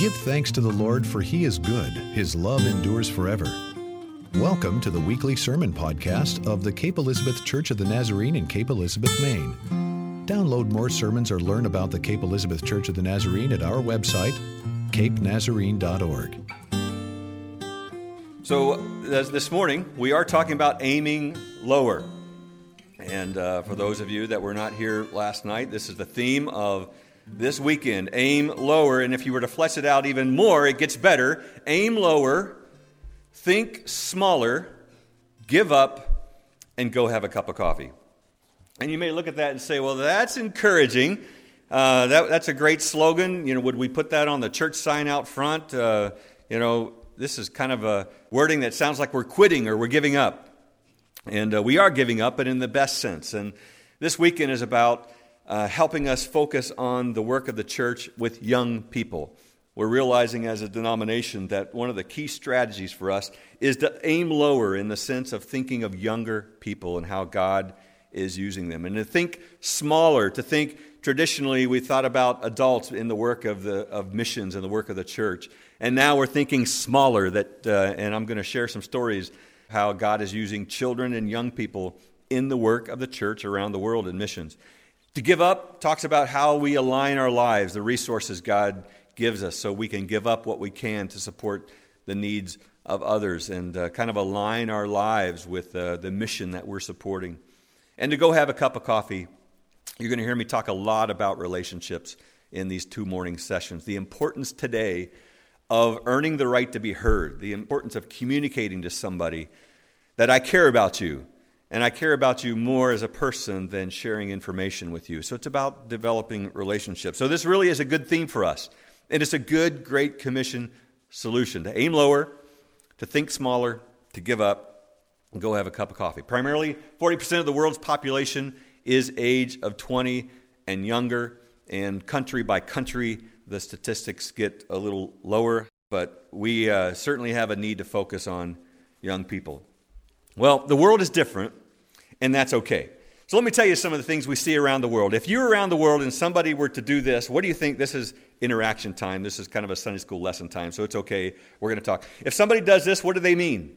Give thanks to the Lord, for He is good. His love endures forever. Welcome to the weekly sermon podcast of the Cape Elizabeth Church of the Nazarene in Cape Elizabeth, Maine. Download more sermons or learn about the Cape Elizabeth Church of the Nazarene at our website, capenazarene.org. So this morning, we are talking about aiming lower. And for those of you that were not here last night, this is the theme of this weekend, aim lower. And if you were to flesh it out even more, it gets better. Aim lower, think smaller, give up, and go have a cup of coffee. And you may look at that and say, well, that's encouraging. That's a great slogan. You know, would we put that on the church sign out front? This is kind of a wording that sounds like we're quitting or we're giving up. And we are giving up, but in the best sense. And this weekend is about helping us focus on the work of the church with young people. We're realizing as a denomination that one of the key strategies for us is to aim lower in the sense of thinking of younger people and how God is using them. And to think smaller, to think traditionally we thought about adults in the work of missions and the work of the church. And now we're thinking smaller, and I'm going to share some stories how God is using children and young people in the work of the church around the world in missions. To give up talks about how we align our lives, the resources God gives us, so we can give up what we can to support the needs of others and kind of align our lives with the mission that we're supporting. And to go have a cup of coffee, you're going to hear me talk a lot about relationships in these 2 morning sessions. The importance today of earning the right to be heard, the importance of communicating to somebody that I care about you, and I care about you more as a person than sharing information with you. So it's about developing relationships. So this really is a good theme for us, and it's a good, Great Commission solution: to aim lower, to think smaller, to give up, and go have a cup of coffee. Primarily, 40% of the world's population is age of 20 and younger, and country by country, the statistics get a little lower, but we certainly have a need to focus on young people. Well, the world is different, and that's okay. So let me tell you some of the things we see around the world. If you're around the world and somebody were to do this, what do you think? This is interaction time. This is kind of a Sunday school lesson time, so it's okay. We're going to talk. If somebody does this, what do they mean?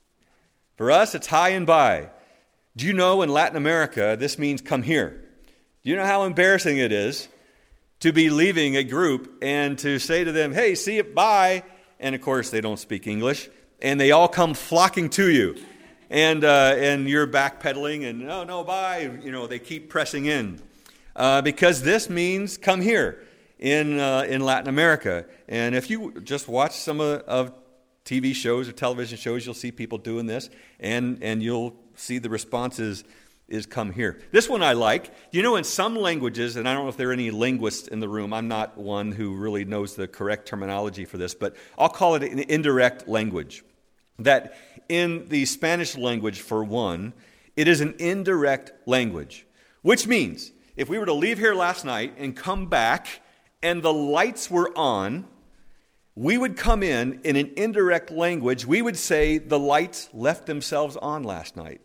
For us, it's hi and bye. Do you know in Latin America, this means come here? Do you know how embarrassing it is to be leaving a group and to say to them, hey, see you, bye. And of course, they don't speak English, and they all come flocking to you. And you're backpedaling, and no, bye. You know, they keep pressing in because this means come here in Latin America. And if you just watch some of TV shows or television shows, you'll see people doing this, and you'll see the response is come here. This one I like. You know, in some languages, and I don't know if there are any linguists in the room, I'm not one who really knows the correct terminology for this, but I'll call it an indirect language. That in the Spanish language, for one, it is an indirect language, which means if we were to leave here last night and come back and the lights were on, we would come in an indirect language. We would say the lights left themselves on last night.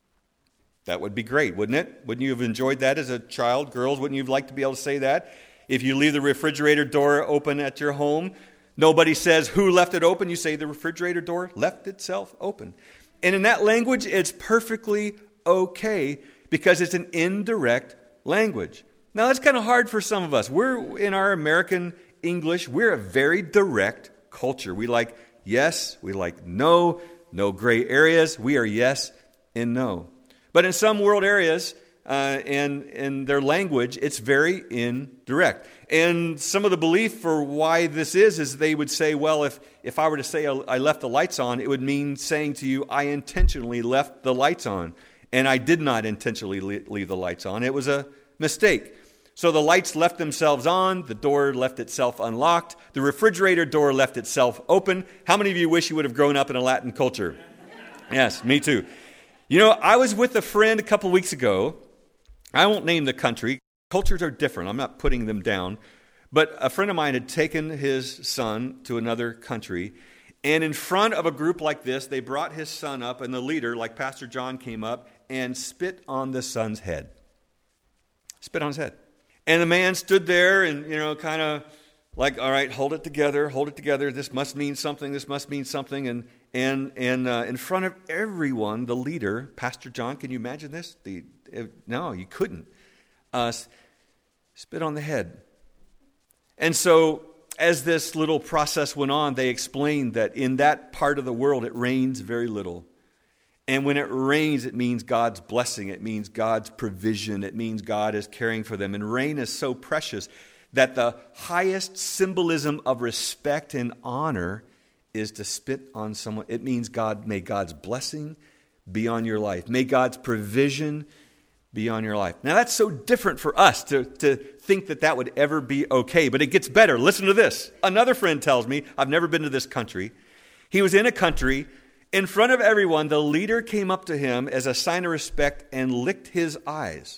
That would be great, wouldn't it? Wouldn't you have enjoyed that as a child? Girls, wouldn't you like to be able to say that? If you leave the refrigerator door open at your home, nobody says, who left it open? You say, the refrigerator door left itself open. And in that language, it's perfectly okay because it's an indirect language. Now, that's kind of hard for some of us. We're, in our American English, we're a very direct culture. We like yes, we like no gray areas. We are yes and no. But in some world areas, and in their language, it's very indirect. And some of the belief for why this is they would say, well, if I were to say I left the lights on, it would mean saying to you, I intentionally left the lights on. And I did not intentionally leave the lights on. It was a mistake. So the lights left themselves on, the door left itself unlocked, the refrigerator door left itself open. How many of you wish you would have grown up in a Latin culture? Yes, me too. You know, I was with a friend a couple weeks ago. I won't name the country. Cultures are different. I'm not putting them down. But a friend of mine had taken his son to another country. And in front of a group like this, they brought his son up, and the leader, like Pastor John, came up and spit on the son's head. Spit on his head. And the man stood there and, kind of Like, all right, hold it together, this must mean something, and in front of everyone, the leader, Pastor John, can you imagine this? No, you couldn't. Spit on the head. And so, as this little process went on, they explained that in that part of the world, it rains very little. And when it rains, it means God's blessing, it means God's provision, it means God is caring for them. And rain is so precious that the highest symbolism of respect and honor is to spit on someone. It means may God's blessing be on your life. May God's provision be on your life. Now that's so different for us to think that would ever be okay, but it gets better. Listen to this. Another friend tells me, I've never been to this country. He was in a country, in front of everyone, the leader came up to him as a sign of respect and licked his eyes.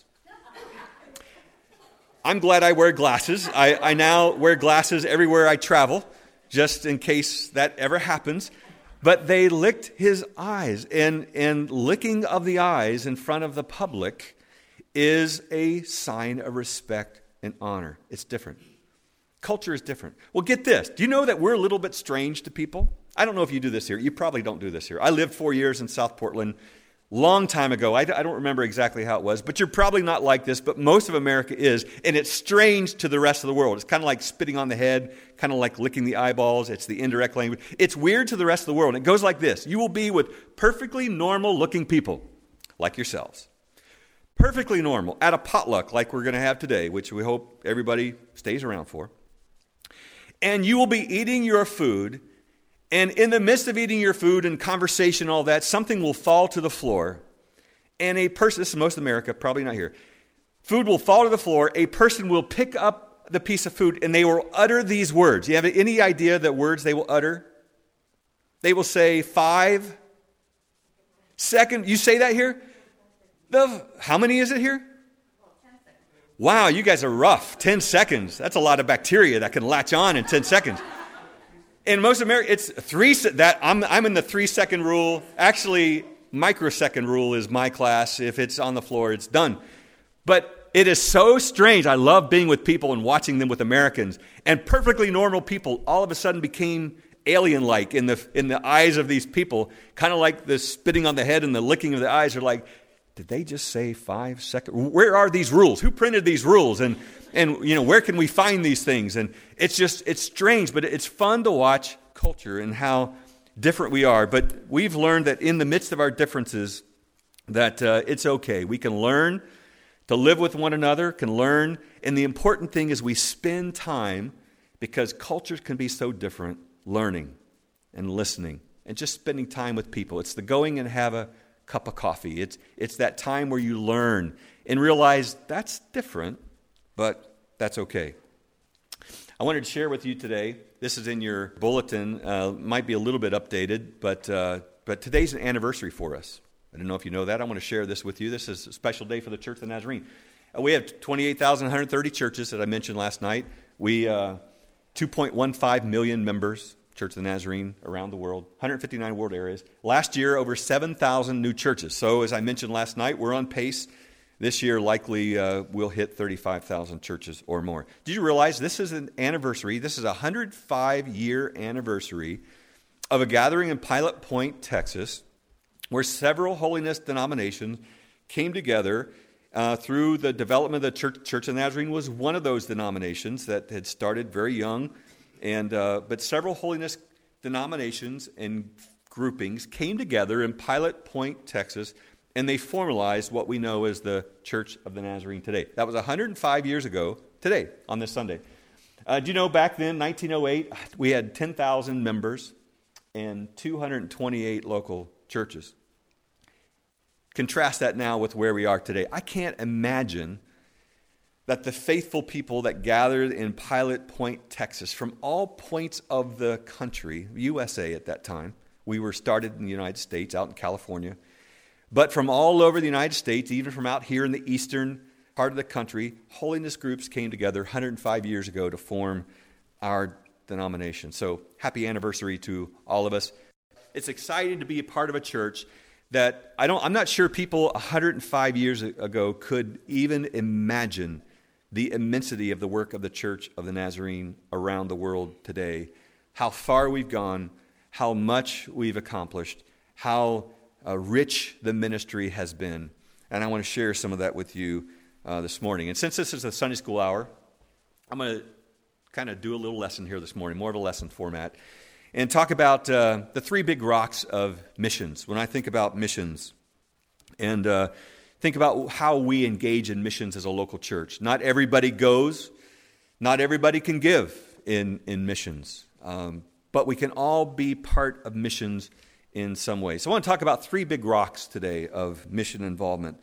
I'm glad I wear glasses. I now wear glasses everywhere I travel, just in case that ever happens. But they licked his eyes, and licking of the eyes in front of the public is a sign of respect and honor. It's different. Culture is different. Well, get this. Do you know that we're a little bit strange to people? I don't know if you do this here. You probably don't do this here. I lived 4 years in South Portland. Long time ago. I don't remember exactly how it was, but you're probably not like this, but most of America is, and it's strange to the rest of the world. It's kind of like spitting on the head, kind of like licking the eyeballs. It's the indirect language. It's weird to the rest of the world. It goes like this. You will be with perfectly normal-looking people, like yourselves. Perfectly normal, at a potluck like we're going to have today, which we hope everybody stays around for. And you will be eating your food, and in the midst of eating your food and conversation and all that, something will fall to the floor. And a person, this is most of America, probably not here. Food will fall to the floor. A person will pick up the piece of food and they will utter these words. You have any idea the words they will utter? They will say 5 seconds. You say that here? How many is it here? Wow, you guys are rough. 10 seconds. That's a lot of bacteria that can latch on in 10 seconds. In most America, it's 3. I'm in the 3-second rule. Actually, microsecond rule is my class. If it's on the floor, it's done. But it is so strange. I love being with people and watching them with Americans. And perfectly normal people all of a sudden became alien-like in the eyes of these people. Kind of like the spitting on the head and the licking of the eyes are like, did they just say 5 seconds? Where are these rules? Who printed these rules? And where can we find these things? And it's strange, but it's fun to watch culture and how different we are. But we've learned that in the midst of our differences, that it's okay. We can learn to live with one another, can learn. And the important thing is we spend time, because cultures can be so different, learning and listening and just spending time with people. It's the going and have a cup of coffee. It's that time where you learn and realize that's different, but that's okay. I wanted to share with you today, this is in your bulletin, might be a little bit updated, but today's an anniversary for us. I don't know if you know that. I want to share this with you. This is a special day for the Church of the Nazarene. We have 28,130 churches, that I mentioned last night. We 2.15 million members, Church of the Nazarene, around the world, 159 world areas. Last year, over 7,000 new churches. So as I mentioned last night, we're on pace. This year, likely we'll hit 35,000 churches or more. Did you realize this is an anniversary? This is a 105-year anniversary of a gathering in Pilot Point, Texas, where several holiness denominations came together through the development of the Church of the Nazarene. Was one of those denominations that had started very young. But several holiness denominations and groupings came together in Pilot Point, Texas, and they formalized what we know as the Church of the Nazarene today. That was 105 years ago today, on this Sunday. Do you know back then, 1908, we had 10,000 members and 228 local churches. Contrast that now with where we are today. I can't imagine that the faithful people that gathered in Pilot Point, Texas, from all points of the country, USA at that time, we were started in the United States, out in California, but from all over the United States, even from out here in the eastern part of the country, holiness groups came together 105 years ago to form our denomination. So happy anniversary to all of us. It's exciting to be a part of a church that I'm not sure people 105 years ago could even imagine the immensity of the work of the Church of the Nazarene around the world today, how far we've gone, how much we've accomplished, how rich the ministry has been. And I want to share some of that with you this morning. And since this is a Sunday school hour, I'm going to kind of do a little lesson here this morning, more of a lesson format, and talk about the three big rocks of missions. When I think about missions and think about how we engage in missions as a local church. Not everybody goes, not everybody can give in missions, but we can all be part of missions in some way. So I want to talk about three big rocks today of mission involvement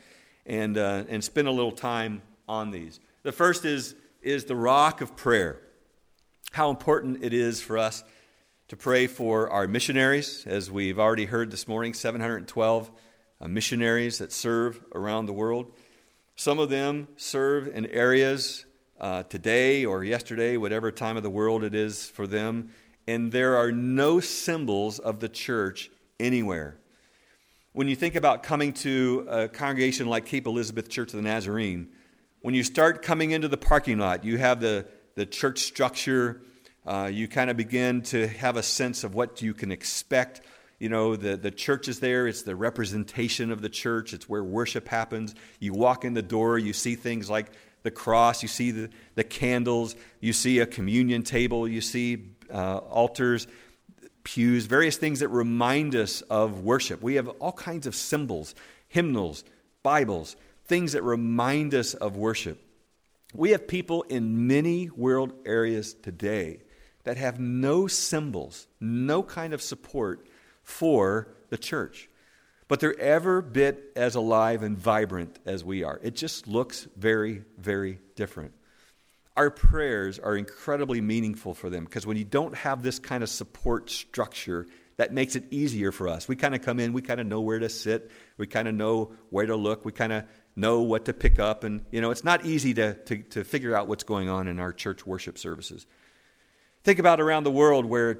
and spend a little time on these. The first is the rock of prayer. How important it is for us to pray for our missionaries, as we've already heard this morning, 712 missionaries that serve around the world. Some of them serve in areas today or yesterday, whatever time of the world it is for them, and there are no symbols of the church anywhere. When you think about coming to a congregation like Cape Elizabeth Church of the Nazarene, when you start coming into the parking lot, you have the church structure. You kind of begin to have a sense of what you can expect. You know, the church is there. It's the representation of the church. It's where worship happens. You walk in the door, you see things like the cross. You see the candles. You see a communion table. You see altars, pews, various things that remind us of worship. We have all kinds of symbols, hymnals, Bibles, things that remind us of worship. We have people in many world areas today that have no symbols, no kind of support for the church. But they're every bit as alive and vibrant as we are. It just looks very, very different. Our prayers are incredibly meaningful for them because when you don't have this kind of support structure, that makes it easier for us. We kind of come in, we kind of know where to sit, we kind of know where to look, we kind of know what to pick up, and it's not easy to figure out what's going on in our church worship services. Think about around the world where,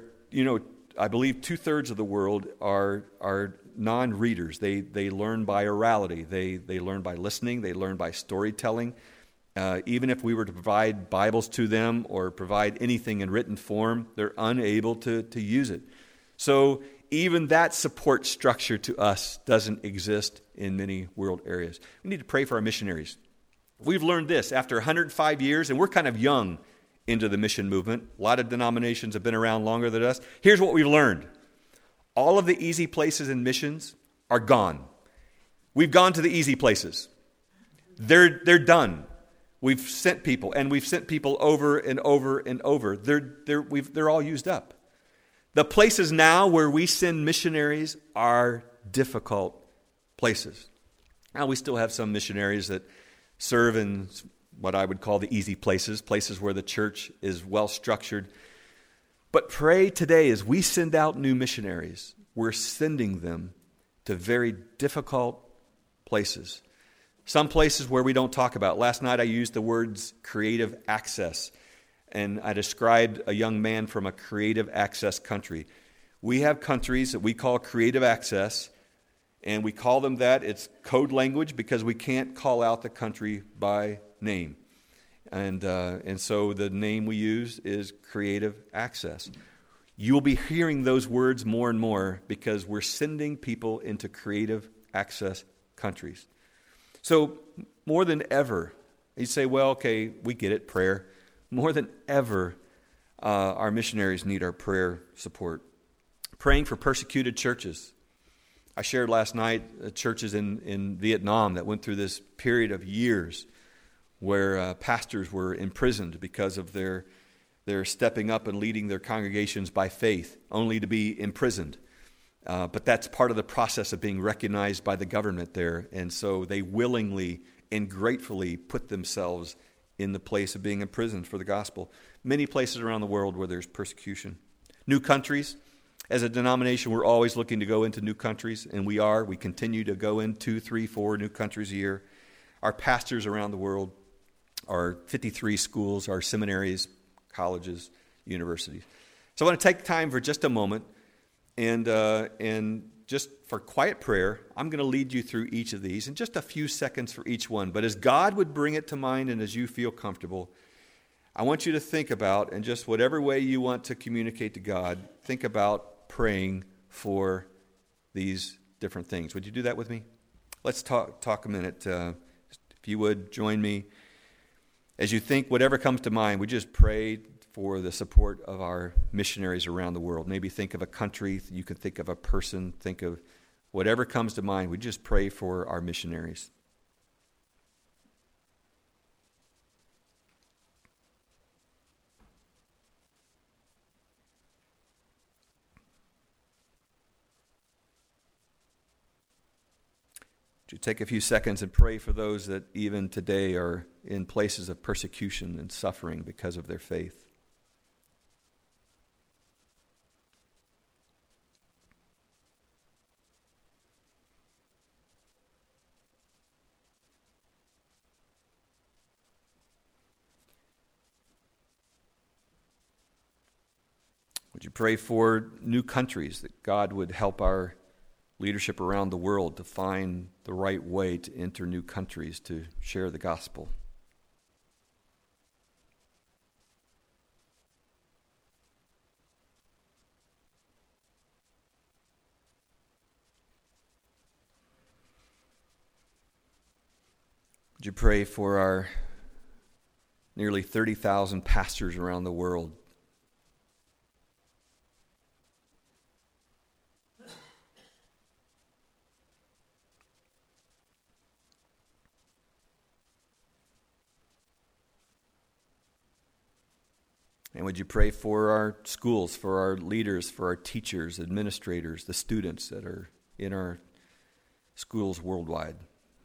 I believe 2/3 of the world are non-readers. They learn by orality. They learn by listening. They learn by storytelling. Even if we were to provide Bibles to them or provide anything in written form, they're unable to use it. So even that support structure to us doesn't exist in many world areas. We need to pray for our missionaries. We've learned this after 105 years, and we're kind of young into the mission movement. A lot of denominations have been around longer than us. Here's what we've learned. All of the easy places in missions are gone. We've gone to the easy places. They're done. We've sent people, and we've sent people over and over and over. They're all used up. The places now where we send missionaries are difficult places. Now, we still have some missionaries that serve in what I would call the easy places where the church is well structured. But pray today as we send out new missionaries, we're sending them to very difficult places. Some places where we don't talk about. Last night I used the words creative access, and I described a young man from a creative access country. We have countries that we call creative access, and we call them that. It's code language because we can't call out the country by name. And so the name we use is creative access. You'll be hearing those words more and more because we're sending people into creative access countries. So more than ever, you say, well, okay, we get it, prayer. More than ever, our missionaries need our prayer support. Praying for persecuted churches. I shared last night churches in Vietnam that went through this period of years where pastors were imprisoned because of their stepping up and leading their congregations by faith, only to be imprisoned. But that's part of the process of being recognized by the government there. And so they willingly and gratefully put themselves in the place of being imprisoned for the gospel. Many places around the world where there's persecution. New countries. As a denomination, we're always looking to go into new countries, and we are. We continue to go in 2, 3, 4 new countries a year. Our pastors around the world, our 53 schools, our seminaries, colleges, universities. So I want to take time for just a moment and just for quiet prayer, I'm going to lead you through each of these in just a few seconds for each one. But as God would bring it to mind and as you feel comfortable, I want you to think about, in just whatever way you want to communicate to God, think about praying for these different things. Would you do that with me? Let's talk a minute. If you would, join me. As you think, whatever comes to mind, we just pray for the support of our missionaries around the world. Maybe think of a country, you can think of a person, think of whatever comes to mind. We just pray for our missionaries. To take a few seconds and pray for those that even today are in places of persecution and suffering because of their faith. Would you pray for new countries, that God would help our leadership around the world to find the right way to enter new countries to share the gospel? Would you pray for our nearly 30,000 pastors around the world? And would you pray for our schools, for our leaders, for our teachers, administrators, the students that are in our schools worldwide?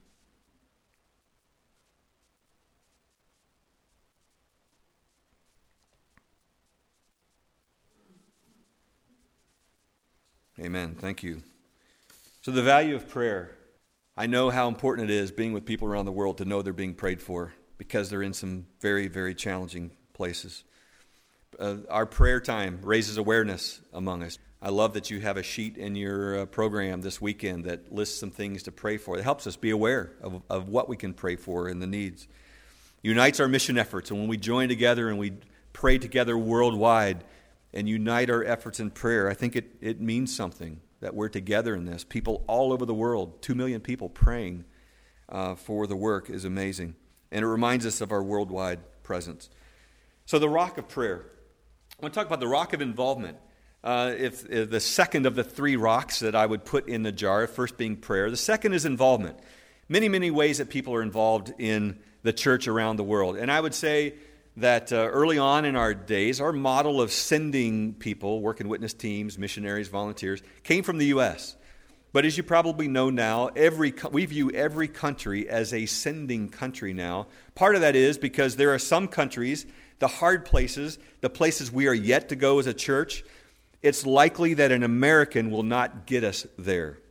Amen. Thank you. So the value of prayer. I know how important it is being with people around the world to know they're being prayed for because they're in some very, very challenging places. Our prayer time raises awareness among us. I love that you have a sheet in your program this weekend that lists some things to pray for. It helps us be aware of what we can pray for and the needs. Unites our mission efforts. And when we join together and we pray together worldwide and unite our efforts in prayer, I think it means something that we're together in this. People all over the world, 2 million people praying for the work is amazing. And it reminds us of our worldwide presence. So the rock of prayer. I want to talk about the rock of involvement. If the second of the 3 rocks that I would put in the jar, first being prayer, the second is involvement. Many, many ways that people are involved in the church around the world. And I would say that early on in our days, our model of sending people, work in witness teams, missionaries, volunteers, came from the U.S. But as you probably know now, we view every country as a sending country now. Part of that is because there are some countries, the hard places, the places we are yet to go as a church, it's likely that an American will not get us there.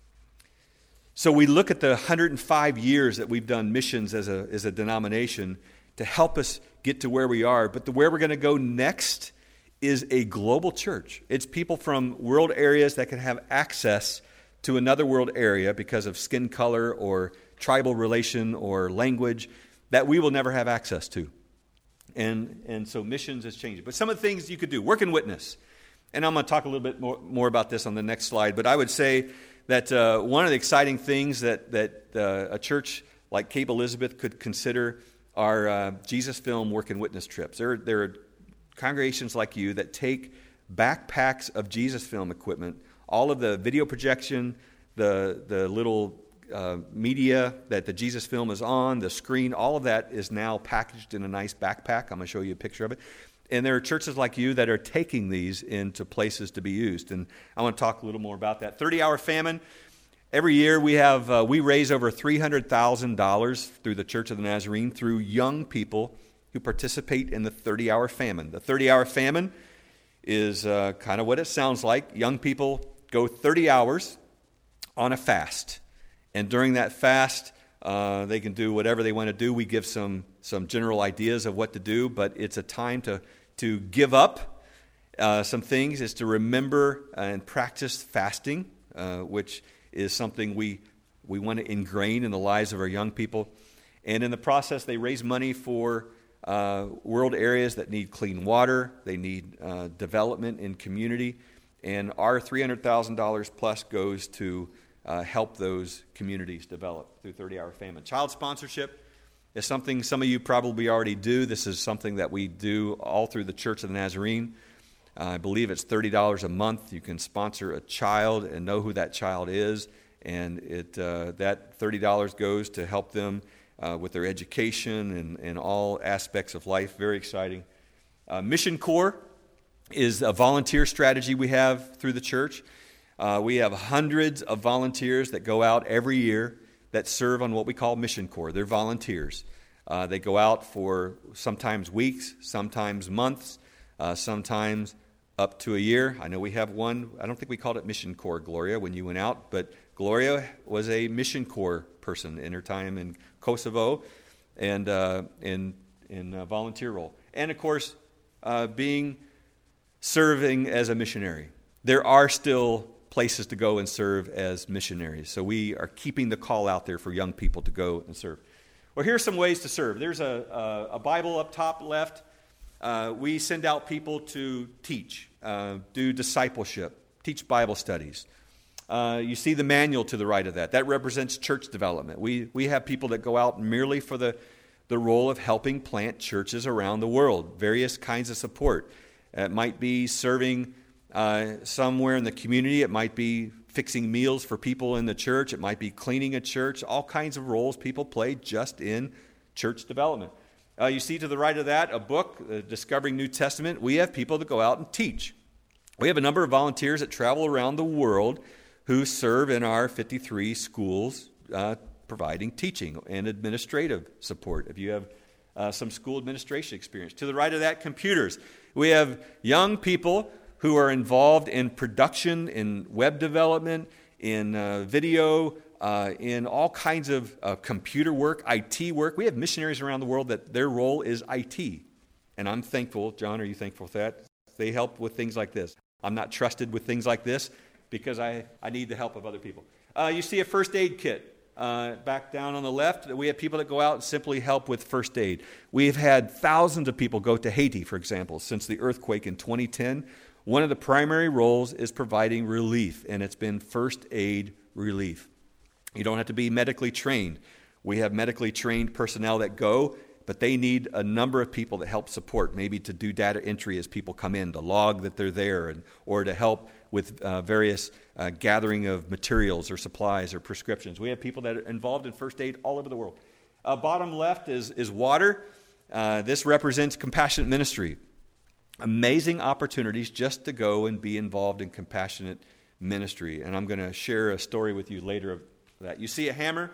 So we look at the 105 years that we've done missions as a denomination to help us get to where we are. But where we're going to go next is a global church. It's people from world areas that can have access to another world area because of skin color or tribal relation or language that we will never have access to. And so missions is changing. But some of the things you could do, work and witness. And I'm going to talk a little bit more about this on the next slide. But I would say that one of the exciting things that a church like Cape Elizabeth could consider are Jesus Film work and witness trips. There are congregations like you that take backpacks of Jesus Film equipment, all of the video projection, the little media that the Jesus Film is on, the screen, all of that is now packaged in a nice backpack. I'm going to show you a picture of it. And there are churches like you that are taking these into places to be used. And I want to talk a little more about that. 30-hour famine. Every year we raise over $300,000 through the Church of the Nazarene through young people who participate in the 30-hour famine. The 30-hour famine is kind of what it sounds like. Young people go 30 hours on a fast. And during that fast, they can do whatever they want to do. We give some general ideas of what to do, but it's a time to give up some things. Is to remember and practice fasting. which is something we want to ingrain in the lives of our young people. And in the process, they raise money for world areas that need clean water. They need development in community. And our $300,000 plus goes to help those communities develop through 30-Hour Famine. Child sponsorship is something some of you probably already do. This is something that we do all through the Church of the Nazarene. I believe it's $30 a month. You can sponsor a child and know who that child is. And that $30 goes to help them with their education and all aspects of life. Very exciting. Mission Corps is a volunteer strategy we have through the church. We have hundreds of volunteers that go out every year that serve on what we call Mission Corps. They're volunteers. They go out for sometimes weeks, sometimes months, sometimes up to a year. I know we have one. I don't think we called it Mission Corps, Gloria, when you went out, but Gloria was a Mission Corps person in her time in Kosovo and in a volunteer role. And, of course, serving as a missionary. There are still places to go and serve as missionaries. So we are keeping the call out there for young people to go and serve. Well, here are some ways to serve. There's a Bible up top left. We send out people to teach, do discipleship, teach Bible studies. You see the manual to the right of that. That represents church development. We have people that go out merely for the role of helping plant churches around the world, various kinds of support. It might be serving somewhere in the community. It might be fixing meals for people in the church. It might be cleaning a church. All kinds of roles people play just in church development. You see to the right of that a book, Discovering New Testament. We have people that go out and teach. We have a number of volunteers that travel around the world who serve in our 53 schools providing teaching and administrative support. If you have some school administration experience. To the right of that, computers. We have young people who are involved in production, in web development, in video, in all kinds of computer work, IT work. We have missionaries around the world that their role is IT. And I'm thankful. John, are you thankful for that? They help with things like this. I'm not trusted with things like this because I need the help of other people. You see a first aid kit. Back down on the left, we have people that go out and simply help with first aid. We've had thousands of people go to Haiti, for example, since the earthquake in 2010. One of the primary roles is providing relief, and it's been first aid relief. You don't have to be medically trained. We have medically trained personnel that go, but they need a number of people that help support, maybe to do data entry as people come in, to log that they're there, or to help with various gathering of materials or supplies or prescriptions. We have people that are involved in first aid all over the world. Bottom left is water. This represents compassionate ministry. Amazing opportunities just to go and be involved in compassionate ministry. And I'm going to share a story with you later of that. You see a hammer?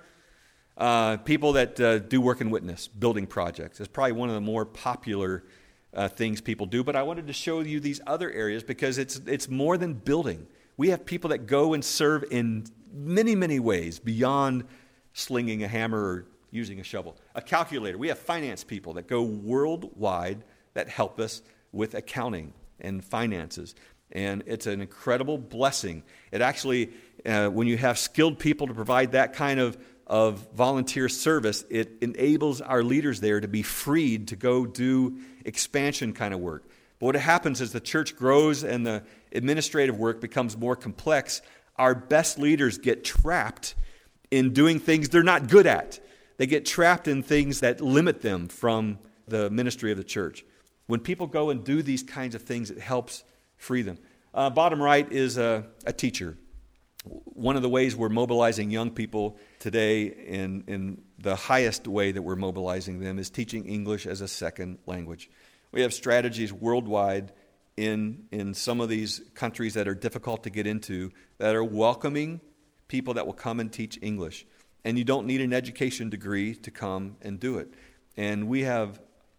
People that do work in witness, building projects. It's probably one of the more popular things people do. But I wanted to show you these other areas because it's more than building. We have people that go and serve in many, many ways beyond slinging a hammer or using a shovel. A calculator. We have finance people that go worldwide that help us with accounting and finances. And it's an incredible blessing. It actually, when you have skilled people to provide that kind of volunteer service, it enables our leaders there to be freed to go do expansion kind of work. But what happens is the church grows and the administrative work becomes more complex. Our best leaders get trapped in doing things they're not good at. They get trapped in things that limit them from the ministry of the church. When people go and do these kinds of things, it helps free them. Bottom right is a teacher. One of the ways we're mobilizing young people today in the highest way that we're mobilizing them is teaching English as a second language. We have strategies worldwide in some of these countries that are difficult to get into that are welcoming people that will come and teach English. And you don't need an education degree to come and do it. And we have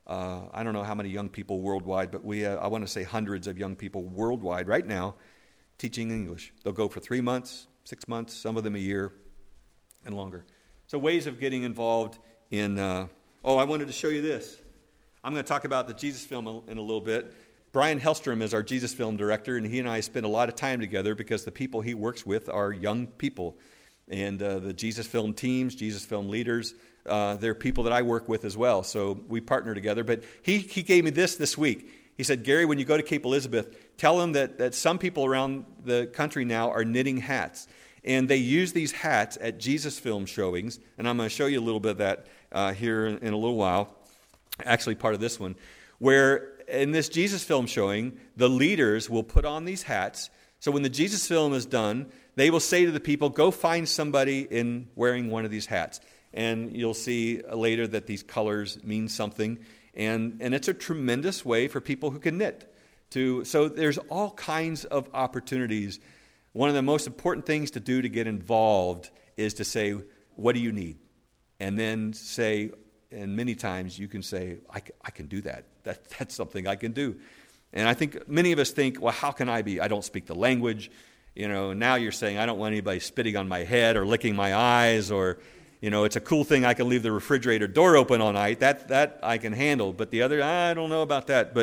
I don't know how many young people worldwide, but I want to say hundreds of young people worldwide right now teaching English. They'll go for 3 months, 6 months, some of them a year and longer. So ways of getting involved in, I wanted to show you this. I'm going to talk about the Jesus film in a little bit. Brian Hellstrom is our Jesus Film director, and he and I spend a lot of time together because the people he works with are young people. And the Jesus Film teams, Jesus Film leaders, they're people that I work with as well. So we partner together. But he gave me this week. He said, Gary, when you go to Cape Elizabeth, tell them that some people around the country now are knitting hats. And they use these hats at Jesus Film showings. And I'm going to show you a little bit of that here in a little while. Actually, part of this one. Where in this Jesus Film showing, the leaders will put on these hats. So when the Jesus Film is done, they will say to the people, go find somebody in wearing one of these hats. And you'll see later that these colors mean something. And it's a tremendous way for people who can knit. So there's all kinds of opportunities. One of the most important things to do to get involved is to say, what do you need? And then say, and many times you can say, I can do that. That's something I can do. And I think many of us think, well, how can I be? I don't speak the language. Now you're saying, I don't want anybody spitting on my head or licking my eyes, or, it's a cool thing I can leave the refrigerator door open all night. That I can handle. But the other, I don't know about that.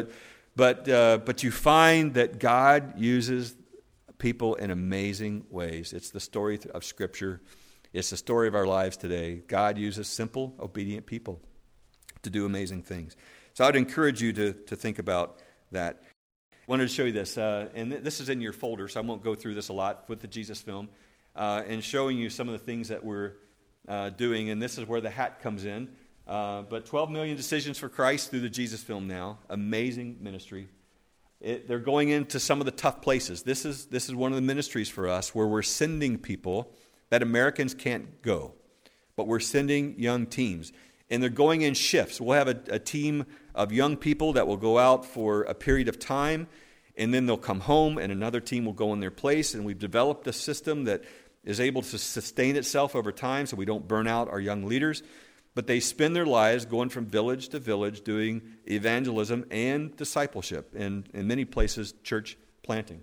But you find that God uses people in amazing ways. It's the story of Scripture. It's the story of our lives today. God uses simple, obedient people to do amazing things. So I'd encourage you to think about that. I wanted to show you this, and this is in your folder, so I won't go through this a lot with the Jesus Film, and showing you some of the things that we're doing, and this is where the hat comes in. But 12 million decisions for Christ through the Jesus Film now. Amazing ministry. They're going into some of the tough places. This is one of the ministries for us where we're sending people that Americans can't go, but we're sending young teams. And they're going in shifts. We'll have a team of young people that will go out for a period of time, and then they'll come home, and another team will go in their place. And we've developed a system that is able to sustain itself over time so we don't burn out our young leaders. But they spend their lives going from village to village doing evangelism and discipleship, and in many places, church planting.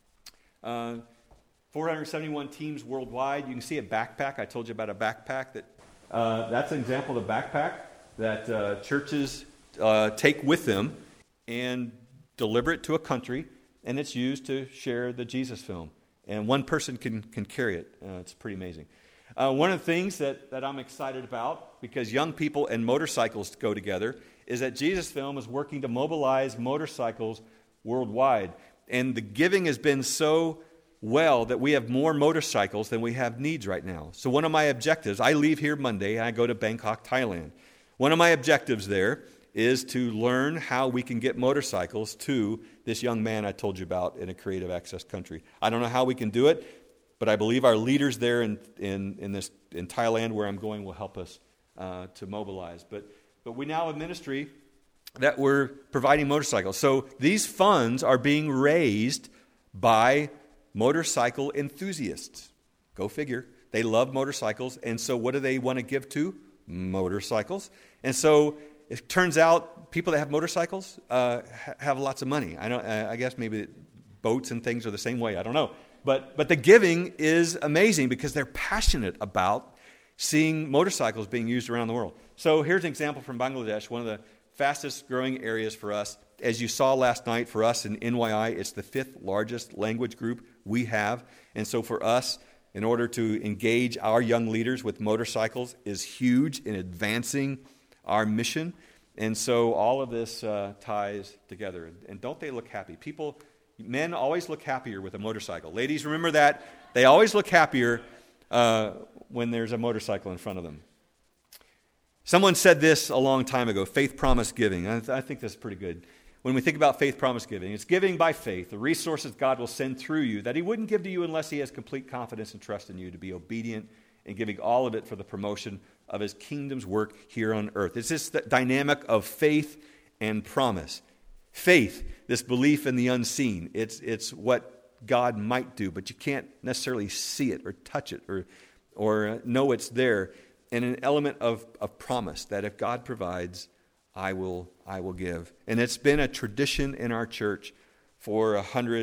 471 teams worldwide. You can see a backpack. I told you about a backpack. That's an example of a backpack that churches take with them and deliver it to a country, and it's used to share the Jesus Film. And one person can carry it. It's pretty amazing. One of the things that I'm excited about, because young people and motorcycles go together, is that Jesus Film is working to mobilize motorcycles worldwide. And the giving has been so well that we have more motorcycles than we have needs right now. So one of my objectives, I leave here Monday and I go to Bangkok, Thailand. One of my objectives there is to learn how we can get motorcycles to this young man I told you about in a creative access country. I don't know how we can do it, but I believe our leaders there in Thailand, where I'm going, will help us to mobilize. But we now have a ministry that we're providing motorcycles. So these funds are being raised by motorcycle enthusiasts. Go figure. They love motorcycles, and so what do they want to give to? Motorcycles. And so it turns out people that have motorcycles have lots of money. I guess maybe boats and things are the same way. I don't know. But the giving is amazing because they're passionate about seeing motorcycles being used around the world. So here's an example from Bangladesh, one of the fastest growing areas for us. As you saw last night, for us in NYI, it's the 5th largest language group we have. And so for us, in order to engage our young leaders with motorcycles is huge in advancing our mission. And so all of this ties together. And don't they look happy? Men always look happier with a motorcycle. Ladies, remember that. They always look happier when there's a motorcycle in front of them. Someone said this a long time ago, faith promise giving. I think that's pretty good. When we think about faith promise giving, it's giving by faith, the resources God will send through you that he wouldn't give to you unless he has complete confidence and trust in you to be obedient and giving all of it for the promotion of his kingdom's work here on earth. It's this dynamic of faith and promise. Faith, this belief in the unseen. It's what God might do, but you can't necessarily see it or touch it or know it's there. And an element of promise that if God provides, I will give. And it's been a tradition in our church for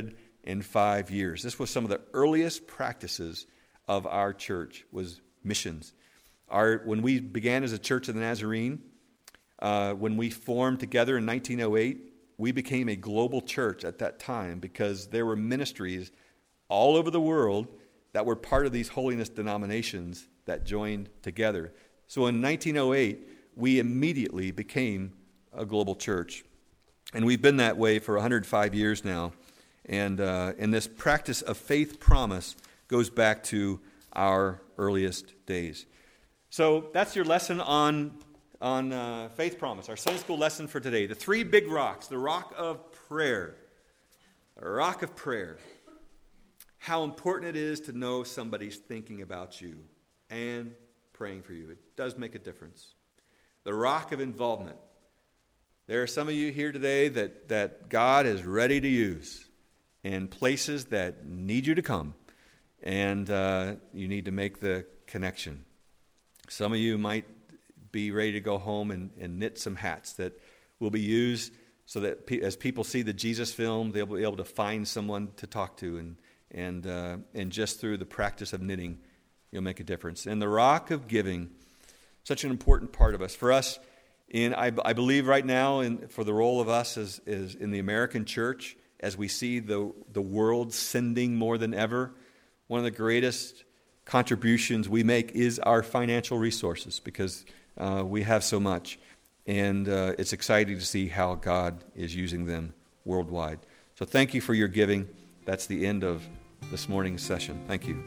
105 years. This was some of the earliest practices of our church was missions. When we began as a Church of the Nazarene, when we formed together in 1908, we became a global church at that time because there were ministries all over the world that were part of these holiness denominations that joined together. So in 1908, we immediately became a global church. And we've been that way for 105 years now. And this practice of faith promise goes back to our earliest days. So that's your lesson on faith promise, our Sunday school lesson for today. The three big rocks, the rock of prayer. The rock of prayer. How important it is to know somebody's thinking about you and praying for you. It does make a difference. The rock of involvement. There are some of you here today that God is ready to use in places that need you to come, and you need to make the connection. Some of you might be ready to go home and knit some hats that will be used so that as people see the Jesus film, they'll be able to find someone to talk to, and just through the practice of knitting, you'll make a difference. And the rock of giving, such an important part of us. For us, I believe right now, for the role of us is in the American church, as we see the world sending more than ever, one of the greatest contributions we make is our financial resources, because we have so much. And it's exciting to see how God is using them worldwide. So thank you for your giving. That's the end of this morning's session. Thank you.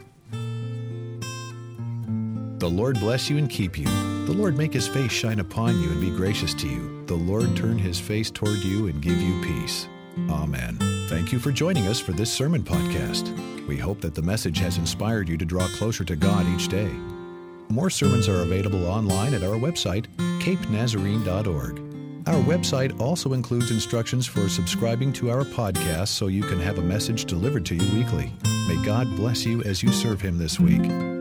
The Lord bless you and keep you. The Lord make his face shine upon you and be gracious to you. The Lord turn his face toward you and give you peace. Amen. Thank you for joining us for this sermon podcast. We hope that the message has inspired you to draw closer to God each day. More sermons are available online at our website, capenazarene.org. Our website also includes instructions for subscribing to our podcast so you can have a message delivered to you weekly. May God bless you as you serve him this week.